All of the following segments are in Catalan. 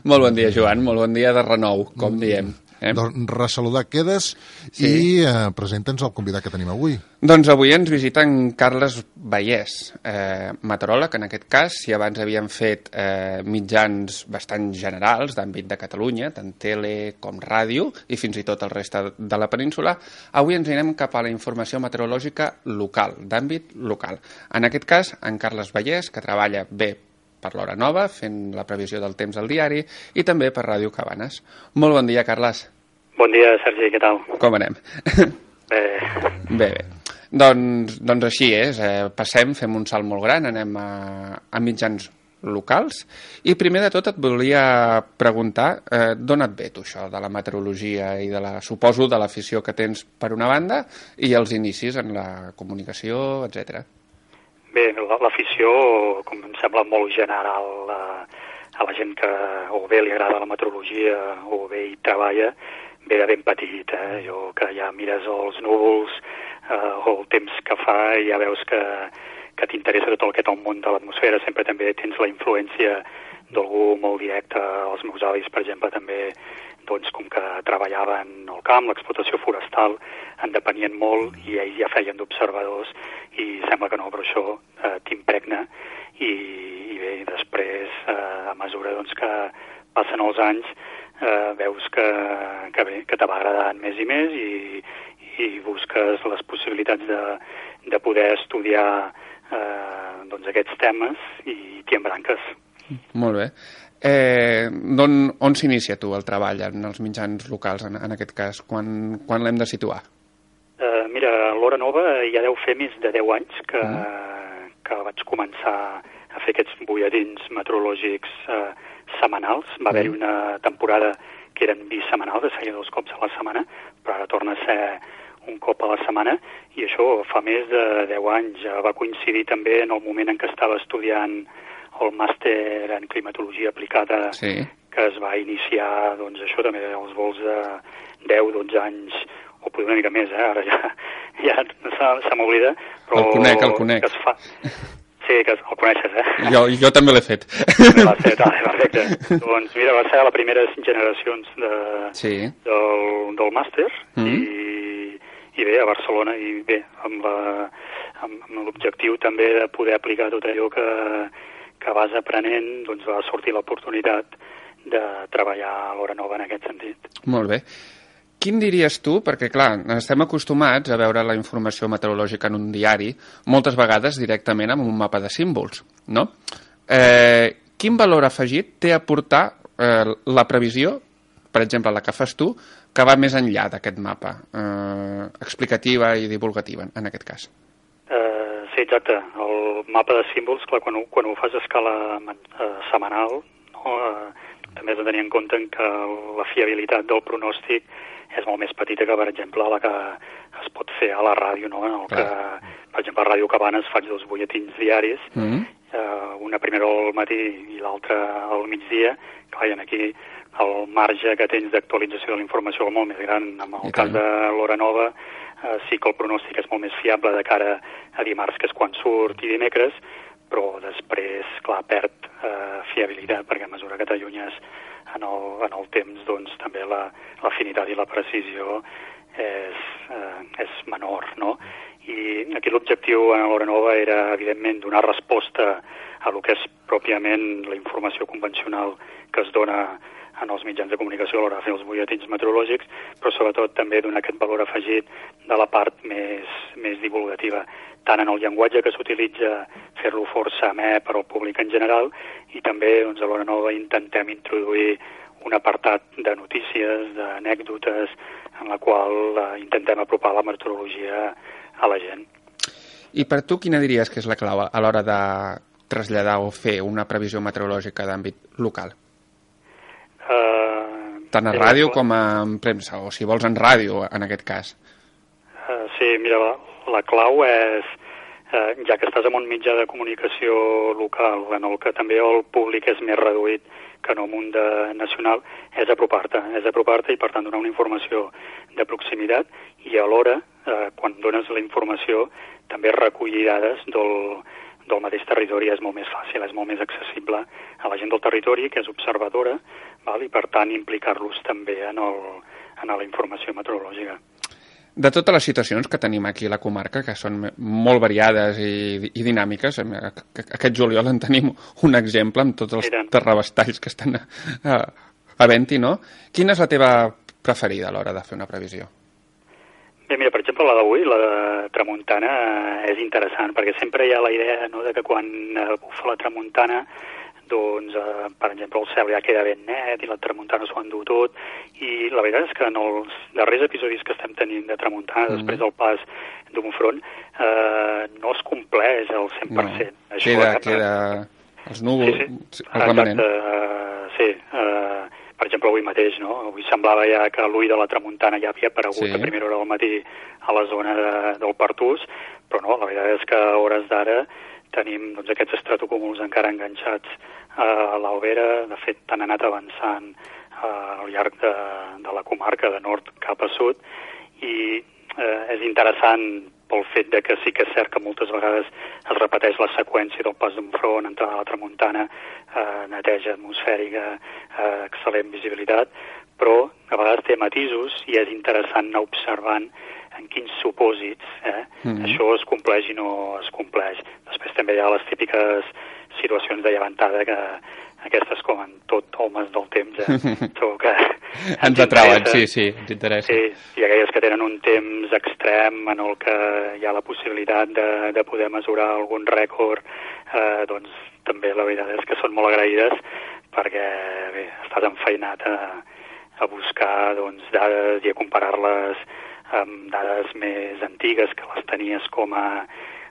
Molt bon dia, Joan, molt bon dia de renou, com diem. Doncs ressaludar quedes i presenta'ns el convidat que tenim avui. Doncs avui ens visita en Carles Vallès, meteoròleg en aquest cas. Si abans havien fet mitjans bastant generals d'àmbit de Catalunya, tant tele com ràdio i fins i tot el reste de la península, avui ens anem cap a la informació meteorològica local, d'àmbit local. En aquest cas, en Carles Vallès, que treballa bé per l'Hora Nova, fent la previsió del temps al diari, i també per Ràdio Cabanes. Molt bon dia, Carles. Bon dia, Sergi, què tal? Com anem? Bé. Doncs així és. Passem, fem un salt molt gran, anem a mitjans locals. I primer de tot et volia preguntar d'on et ve tu això de la meteorologia i suposo de l'afició que tens per una banda i els inicis en la comunicació, etcètera. Bé, l'afició, com em sembla molt general a la gent que o bé li agrada la meteorologia o bé hi treballa, ve de ben petit. Jo que ja mires els núvols o el temps que fa i ja veus que t'interessa tot el que és el món de l'atmosfera. Sempre també tens la influència d'algú molt directe. Els meus avis, per exemple, també, doncs, com que treballaven al camp, l'explotació forestal, en depenien molt i ells ja feien d'observadors i sembla que no, però això t'impregna i bé, després, a mesura doncs, que passen els anys, veus que te va agradant més i més i busques les possibilitats de poder estudiar doncs, aquests temes i t'hi embranques. Molt bé. On s'inicia tu el treball en els mitjans locals, en aquest cas? Quan l'hem de situar? Mira, a l'Hora Nova ja deu fer més de 10 anys que vaig començar a fer aquests butlletins meteorològics setmanals. Va haver-hi una temporada que eren bisetmanals, de seguir 2 cops a la setmana, però ara torna a ser un cop a la setmana, i això fa més de 10 anys. Va coincidir també en el moment en què estava estudiant el màster en climatologia aplicada, que es va iniciar, doncs això també, als vols de 10-12 anys, o potser una mica més, ara ja se m'oblida, però... El conec. Que es fa... Sí, que el coneixes, Jo també l'he fet. Va ser, perfecte. Doncs mira, va ser a les primeres generacions del màster, i bé, a Barcelona, i bé, amb l'objectiu també de poder aplicar tot allò que vas aprenent, doncs va sortir l'oportunitat de treballar a l'Hora Nova en aquest sentit. Molt bé. Quin diries tu, perquè clar, estem acostumats a veure la informació meteorològica en un diari, moltes vegades directament amb un mapa de símbols, no? Quin valor afegit té a portar la previsió, per exemple, la que fas tu, que va més enllà d'aquest mapa, explicativa i divulgativa, en aquest cas? Sí, exacte. El mapa de símbols, clar, quan ho fas a escala setmanal, també has de tenir en compte que la fiabilitat del pronòstic és molt més petita que, per exemple, la que es pot fer a la ràdio, no? En el que, per exemple, a Ràdio Cabanes faig 2 butlletins diaris, una primera al matí i l'altra al migdia. Clar, i aquí el marge que tens d'actualització de la informació és molt més gran. En el cas de l'Hora Nova sí que el pronòstic és molt més fiable de cara a dimarts, que és quan surt, i dimecres, però després, clar, perd fiabilitat, perquè a mesura que t'allunyes en el temps, doncs també l'afinitat i la precisió és menor, no? I aquí l'objectiu a l'Hora Nova era, evidentment, donar resposta a lo que és pròpiament la informació convencional que es dona en els mitjans de comunicació a l'hora de fer els butlletins meteorològics, però sobretot també donar aquest valor afegit de la part més divulgativa, tant en el llenguatge que s'utilitza, fer-lo força amè per al públic en general, i també doncs, a l'Hora Nova intentem introduir un apartat de notícies, d'anècdotes, en la qual intentem apropar la meteorologia a la gent. I per tu quina diries que és la clau a l'hora de traslladar o fer una previsió meteorològica d'àmbit local? Tant a ràdio com en premsa, o si vols en ràdio, en aquest cas. Sí, mira, la clau és, ja que estàs en un mitjà de comunicació local, en el que també el públic és més reduït que en el món nacional, és apropar-te i, per tant, donar una informació de proximitat i alhora, quan dones la informació, també recollir dades del mateix territori és molt més fàcil, és molt més accessible a la gent del territori, que és observadora, val? I per tant implicar-los també en la informació meteorològica. De totes les situacions que tenim aquí a la comarca, que són molt variades i dinàmiques, aquest juliol en tenim un exemple amb tots els terrabastalls que estan havent-hi, no? Quina és la teva preferida a l'hora de fer una previsió? Bé, mira, per exemple, la d'avui, la de tramuntana, és interessant, perquè sempre hi ha la idea, no?, de que quan bufa la tramuntana, doncs, per exemple, el cel ja queda ben net i la tramuntana s'ho endú tot, i la veritat és que en els darrers episodis que estem tenint de tramuntana, després del pas d'un front, no es compleix al 100%. No, queda els núvols, el remanent. Per exemple, avui mateix, no? Avui semblava ja que l'ull de la tramuntana ja havia aparegut a primera hora del matí a la zona del Pertús, però no, la veritat és que a hores d'ara tenim doncs, aquests estratocúmuls encara enganxats a l'Albera. De fet, han anat avançant al llarg de la comarca, de nord cap a sud, i és interessant pel fet de que sí que és cert que moltes vegades es repeteix la seqüència del pas d'un front, entrada a la tramuntana, neteja atmosfèrica, excel·lent visibilitat, però a vegades té matisos i és interessant anar observant en quins supòsits això es compleix i no es compleix. Després també hi ha les típiques situacions de llevantada que aquestes, com en tot homes del temps, segur que ens atrauen, sí, ens interessa. Sí, i aquelles que tenen un temps extrem en el que hi ha la possibilitat de poder mesurar algun rècord, doncs també la veritat és que són molt agraïdes, perquè bé, estàs enfeinat a buscar doncs, dades i a comparar-les amb dades més antigues que les tenies com a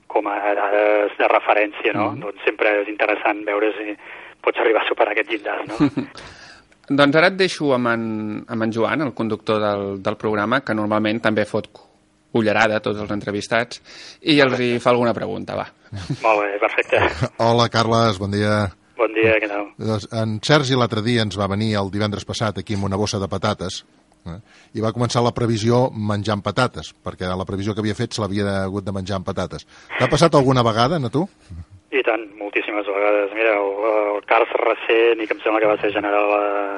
dades de referència, no? Doncs sempre és interessant veure si pots arribar a superar aquest llindar, no? Doncs ara et deixo amb en Joan, el conductor del programa, que normalment també fot ullerada a tots els entrevistats, i els hi fa alguna pregunta, va. Molt bé, perfecte. Hola, Carles, bon dia. Bon dia, què tal? En Sergi l'altre dia ens va venir el divendres passat aquí amb una bossa de patates, i va començar la previsió menjant patates, perquè la previsió que havia fet se l'havia hagut de menjar amb patates. T'ha passat alguna vegada, a tu? I tant, moltíssimes vegades. Mira, el cas recent, i que em sembla que va ser general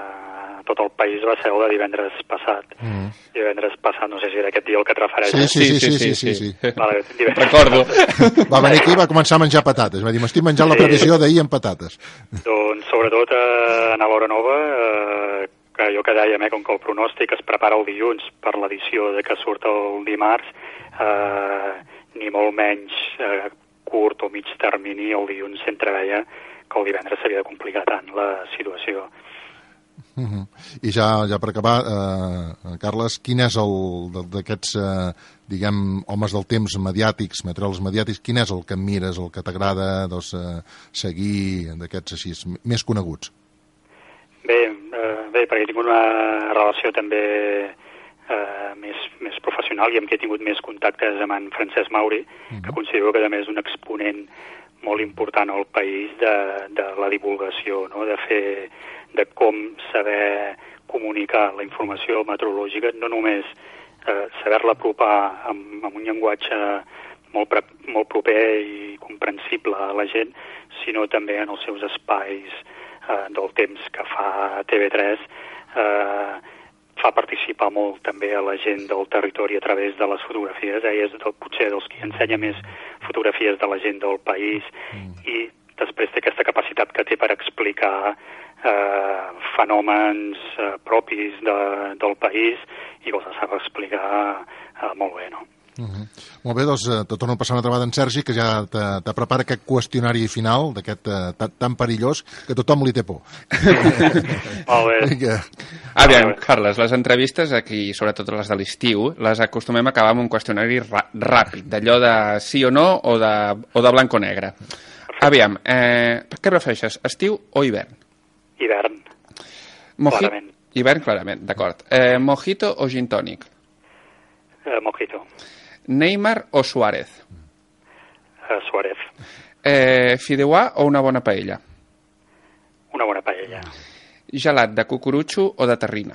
a tot el país, va ser el de divendres passat. Divendres passat, no sé si era aquest dia el que et refereixes. Sí. Vale, recordo. Va venir aquí i va començar a menjar patates. Va dir, m'estic menjant la previsió d'ahir amb patates. Doncs, sobretot a l'hora nova, que jo que dèiem, com que el pronòstic es prepara el dilluns per l'edició que surt el dimarts, ni molt menys curt o mig termini, el dilluns s'entreveia que el divendres s'havia de complicar tant la situació. I ja per acabar, Carles, quin és d'aquests, diguem, homes del temps mediàtics, meteoròlegs mediàtics, quin és el que mires, el que t'agrada seguir, d'aquests així, més coneguts? Bé, perquè he tingut una relació també més professional i amb què he tingut més contactes amb en Francesc Mauri, que considero que també és un exponent molt important al país de la divulgació, no? De com saber comunicar la informació meteorològica, no només saber-la apropar amb un llenguatge molt proper i comprensible a la gent, sinó també en els seus espais del temps que fa TV3, fa participar molt també a la gent del territori a través de les fotografies. Ell és potser dels qui ensenya més fotografies de la gent del país i després té aquesta capacitat que té per explicar fenòmens propis del país i que els sap explicar molt bé, no? Molt bé, doncs te torno a passar una altra vegada en Sergi, que ja te prepara aquest qüestionari final, d'aquest tan perillós, que tothom li té por. Molt bé. Aviam, Carles, les entrevistes aquí, sobretot les de l'estiu, les acostumem a acabar amb un qüestionari ràpid, d'allò de sí o no o de blanc o negre. Aviam, què prefereixes, estiu o hivern? Hivern, clarament. Hivern, clarament, d'acord. Mojito o gin tònic? Mojito. Neymar o Suárez? Suárez. Fideuà o una bona paella? Una bona paella. Gelat de cucurutxo o de terrina?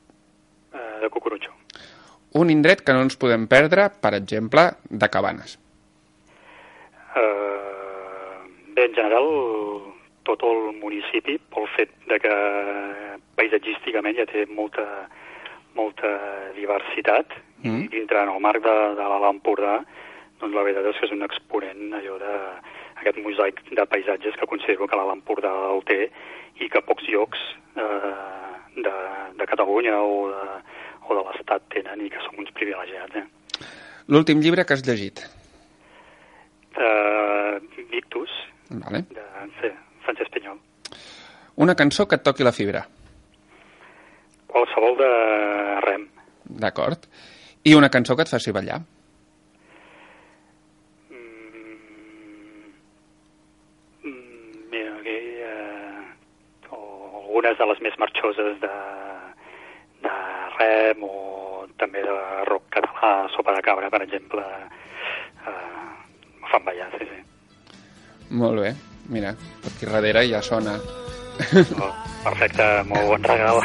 De cucurutxo. Un indret que no ens podem perdre, per exemple, de Cabanes? Bé, en general, tot el municipi, pel fet de que paisatgísticament ja té molta diversitat, i dintre en el marc de l'Alt Empordà, doncs la veritat és que és un exponent allò d'aquest mosaic de paisatges que considero que l'Alt Empordà el té i que pocs llocs de Catalunya o de l'Estat tenen i que som uns privilegiats. L'últim llibre que has llegit? Victus, Vale. de Francesc Pinyol. Una cançó que et toqui la fibra? Qualsevol de Rem. D'acord. I una cançó que et faci ballar? Mira, aquí algunes de les més marxoses de Rem o també de rock català, Sopa de Cabra, per exemple, fan ballar, sí. Molt bé. Mira, aquí darrere ja sona. Perfecte, molt bon regal.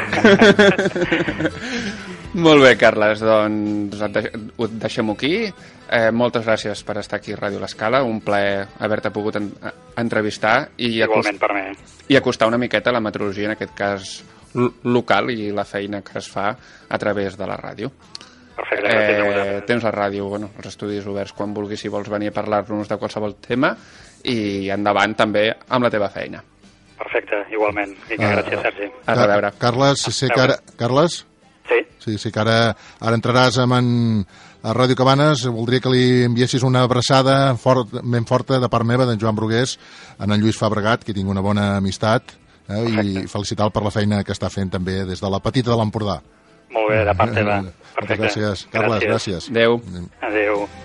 Molt bé, Carles, doncs ho deixem aquí. Moltes gràcies per estar aquí a Ràdio L'Escala. Un plaer haver-te pogut entrevistar i acostar una miqueta la meteorologia, en aquest cas local, i la feina que es fa a través de la ràdio. Perfecte, gràcies a vosaltres. Tens la ràdio, els estudis oberts quan vulguis, si vols venir a parlar-nos de qualsevol tema, i endavant també amb la teva feina. Perfecte, igualment. Vinga, gràcies, Sergi. A veure. Carles, sé que ara... Carles? Sí? Sí, que ara entraràs a Ràdio Cabanes. Voldria que li enviessis una abraçada ben forta de part meva, d'en Joan Brugués, en Lluís Fabregat, que tinc una bona amistat, i felicitar-lo per la feina que està fent també des de la petita de l'Empordà. Molt bé, de part teva. Perfecte. Gràcies. Carles, gràcies. Adéu. Adéu.